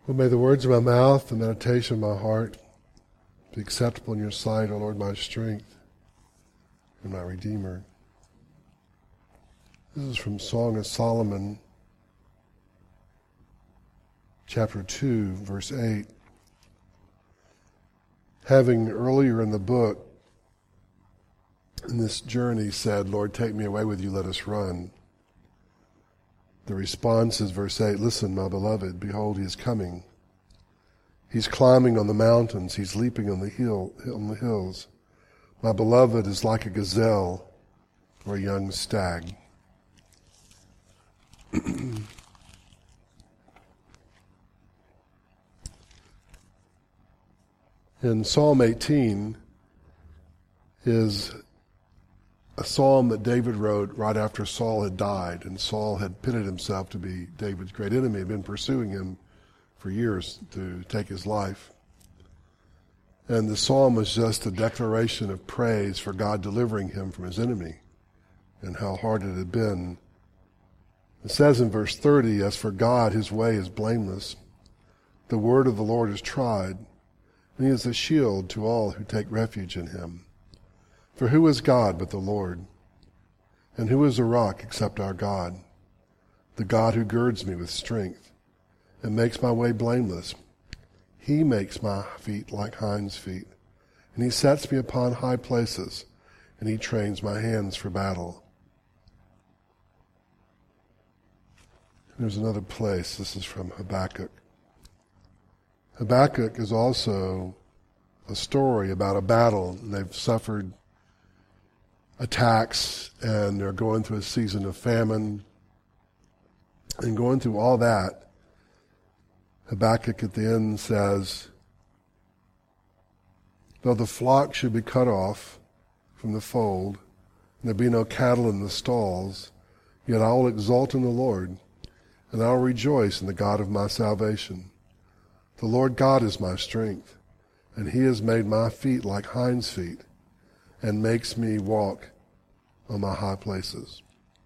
Well, may the words of my mouth, the meditation of my heart be acceptable in your sight, O Lord, my strength and my Redeemer. This is from Song of Solomon, chapter 2, verse 8. Having earlier in the book, in this journey, said, Lord, take me away with you, let us run. The response is verse 8, listen, my beloved, behold, he is coming. He's climbing on the mountains, he's leaping on the hills. My beloved is like a gazelle or a young stag. In Psalm 18 is a psalm that David wrote right after Saul had died, and Saul had pitted himself to be David's great enemy, had been pursuing him for years to take his life. And the psalm was just a declaration of praise for God delivering him from his enemy and how hard it had been. It says in verse 30, as for God, his way is blameless. The word of the Lord is tried, and he is a shield to all who take refuge in him. For who is God but the Lord? And who is a rock except our God? The God who girds me with strength and makes my way blameless. He makes my feet like hinds' feet, and he sets me upon high places, and he trains my hands for battle. There's another place. This is from Habakkuk. Habakkuk is also a story about a battle, and they've suffered attacks, and they're going through a season of famine. And going through all that, Habakkuk at the end says, though the flock should be cut off from the fold, and there be no cattle in the stalls, yet I will exult in the Lord, and I will rejoice in the God of my salvation. The Lord God is my strength, and he has made my feet like hinds' feet, and makes me walk on my high places.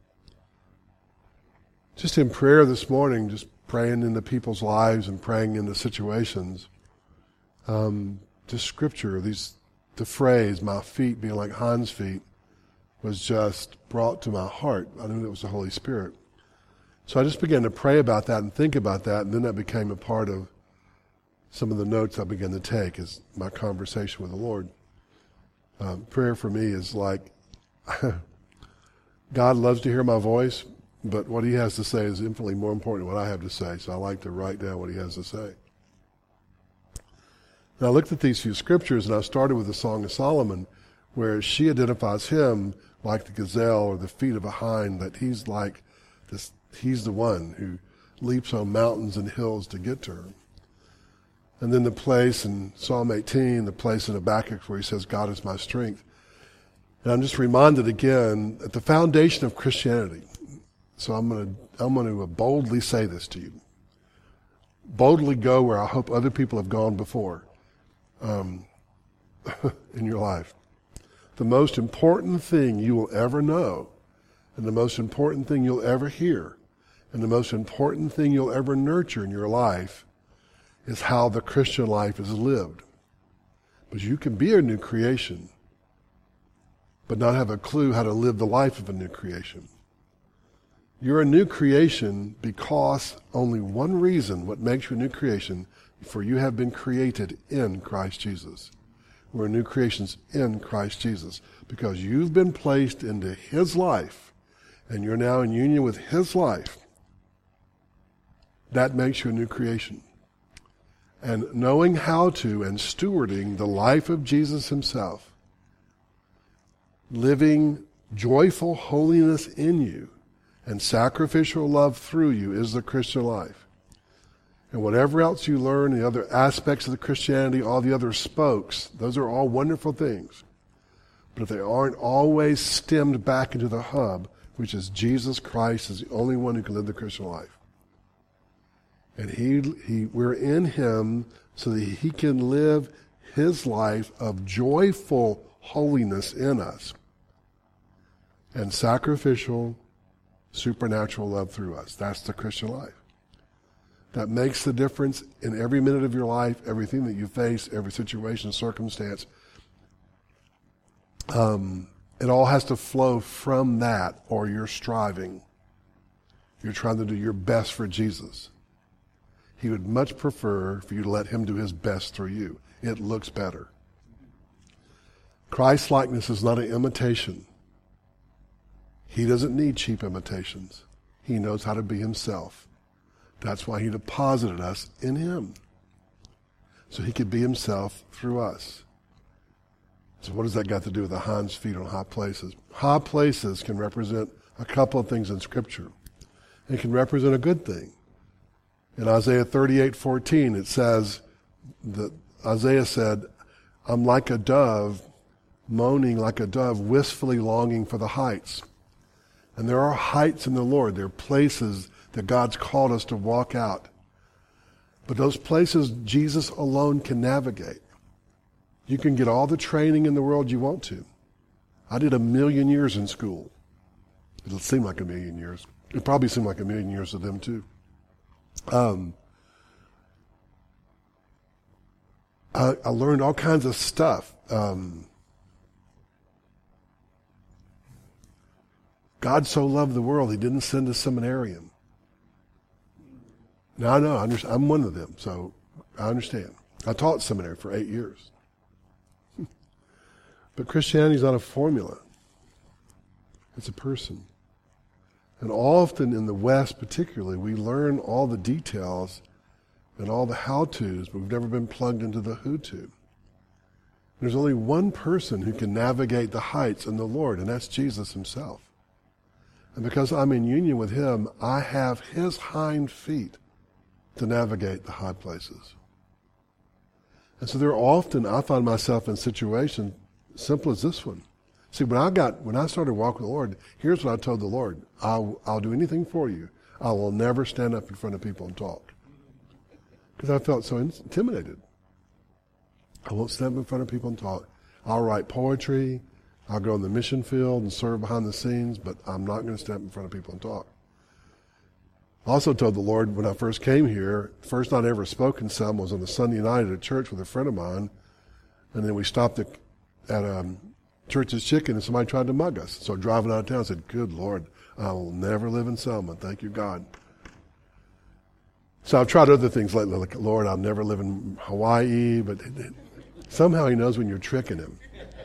Just in prayer this morning, just praying into people's lives and praying into situations, just scripture, the phrase, my feet being like hinds' feet, was just brought to my heart. I knew it was the Holy Spirit. So I just began to pray about that and think about that, and then that became a part of some of the notes I began to take as my conversation with the Lord. Prayer for me is like, God loves to hear my voice, but what he has to say is infinitely more important than what I have to say, so I like to write down what he has to say. And I looked at these few scriptures, and I started with the Song of Solomon, where she identifies him like the gazelle or the feet of a hind, that he's like this, he's the one who leaps on mountains and hills to get to her. And then the place in Psalm 18, the place in Habakkuk where he says, God is my strength. And I'm just reminded again at the foundation of Christianity. So I'm going to boldly say this to you. Boldly go where I hope other people have gone before in your life. The most important thing you will ever know, and the most important thing you'll ever hear, and the most important thing you'll ever nurture in your life is how the Christian life is lived. But you can be a new creation, but not have a clue how to live the life of a new creation. You're a new creation because only one reason what makes you a new creation, for you have been created in Christ Jesus. We're new creations in Christ Jesus because you've been placed into his life and you're now in union with his life. That makes you a new creation. And knowing how to and stewarding the life of Jesus himself, living joyful holiness in you and sacrificial love through you is the Christian life. And whatever else you learn, the other aspects of the Christianity, all the other spokes, those are all wonderful things. But if they aren't always stemmed back into the hub, which is Jesus Christ is the only one who can live the Christian life. And we're in him so that he can live his life of joyful holiness in us and sacrificial, supernatural love through us. That's the Christian life. that makes the difference in every minute of your life, everything that you face, every situation, circumstance. It all has to flow from that, or you're striving. You're trying to do your best for Jesus. He would much prefer for you to let him do his best through you. It looks better. Christ-likeness is not an imitation. He doesn't need cheap imitations. He knows how to be himself. That's why he deposited us in him, so he could be himself through us. So what does that got to do with the hinds feet on high places? High places can represent a couple of things in Scripture. It can represent a good thing. In Isaiah 38:14, it says that Isaiah said, I'm like a dove, moaning like a dove, wistfully longing for the heights. And there are heights in the Lord. There are places that God's called us to walk out. But those places Jesus alone can navigate. You can get all the training in the world you want to. I did 1,000,000 years in school. It'll seem like 1,000,000 years. It probably seemed like 1,000,000 years to them too. I learned all kinds of stuff. God so loved the world, he didn't send a seminarian. Now I know, I'm one of them, so I understand. I taught seminary for 8 years. But Christianity is not a formula. It's a person. And often in the West particularly, we learn all the details and all the how-tos, but we've never been plugged into the who-to. There's only one person who can navigate the heights in the Lord, and that's Jesus himself. And because I'm in union with him, I have his hind feet to navigate the high places. And so there often, I find myself in situations simple as this one. See, when I started walking with the Lord, here's what I told the Lord. I'll do anything for you. I will never stand up in front of people and talk. Because I felt so intimidated. I won't stand up in front of people and talk. I'll write poetry. I'll go in the mission field and serve behind the scenes, but I'm not going to stand up in front of people and talk. I also told the Lord when I first came here, first night I ever spoke in Selma was on a Sunday night at a church with a friend of mine, and then we stopped at Church's Chicken, and somebody tried to mug us. So driving out of town, I said, good Lord, I will never live in Selma. Thank you, God. So I've tried other things lately, like, Lord, I'll never live in Hawaii, but somehow he knows when you're tricking him.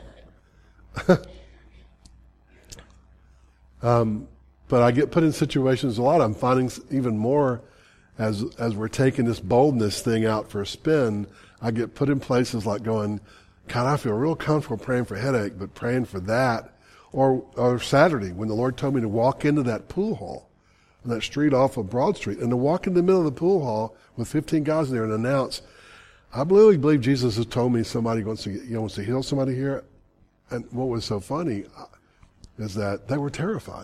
But I get put in situations a lot. I'm finding even more as we're taking this boldness thing out for a spin, I get put in places like going, God, I feel real comfortable praying for a headache, but praying for that. Or Saturday, when the Lord told me to walk into that pool hall on that street off of Broad Street, and to walk in the middle of the pool hall with 15 guys in there and announce, I really believe Jesus has told me somebody wants to heal somebody here. And what was so funny is that they were terrified.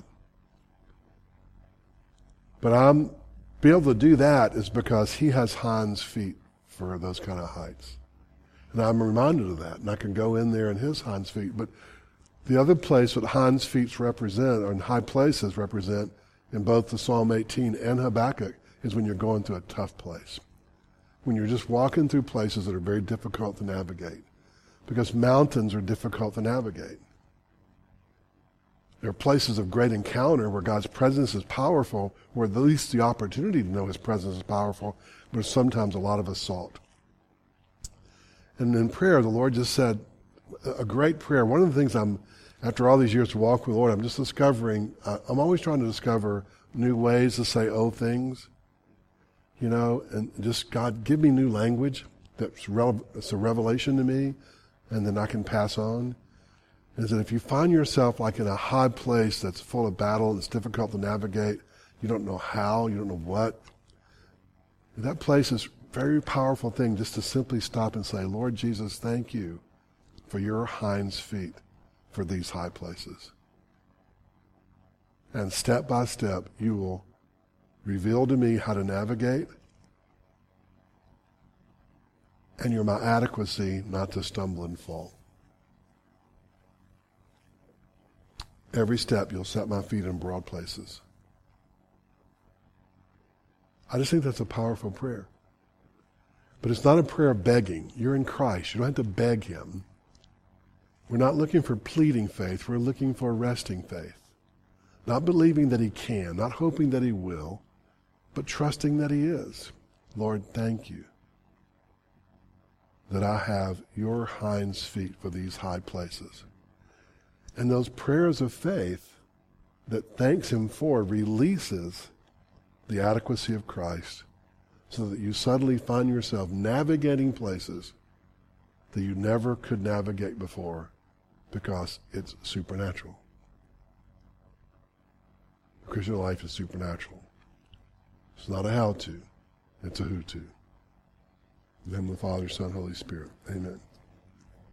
But I'm be able to do that is because he has hinds feet for those kind of heights. And I'm reminded of that, and I can go in there in his hinds feet. But the other place that hinds feet represent, or in high places represent, in both the Psalm 18 and Habakkuk, is when you're going through a tough place. When you're just walking through places that are very difficult to navigate. Because mountains are difficult to navigate. There are places of great encounter where God's presence is powerful, where at least the opportunity to know his presence is powerful, but sometimes a lot of assault. And in prayer, the Lord just said, a great prayer. One of the things after all these years to walk with the Lord, I'm just discovering, I'm always trying to discover new ways to say things, and just, God, give me new language that's a revelation to me, and then I can pass on. Is that if you find yourself like in a high place that's full of battle, and it's difficult to navigate, you don't know how, you don't know what, that place is a very powerful thing just to simply stop and say, Lord Jesus, thank you for your hinds feet for these high places. And step by step, you will reveal to me how to navigate, and you're my adequacy not to stumble and fall. Every step you'll set my feet in broad places. I just think that's a powerful prayer. But it's not a prayer of begging. You're in Christ. You don't have to beg him. We're not looking for pleading faith. We're looking for resting faith. Not believing that he can, not hoping that he will, but trusting that he is. Lord, thank you that I have your hinds feet for these high places. And those prayers of faith that thanks him for releases the adequacy of Christ, so that you suddenly find yourself navigating places that you never could navigate before because it's supernatural. Christian life is supernatural. It's not a how-to, it's a who-to. In the name of the Father, Son, Holy Spirit. Amen.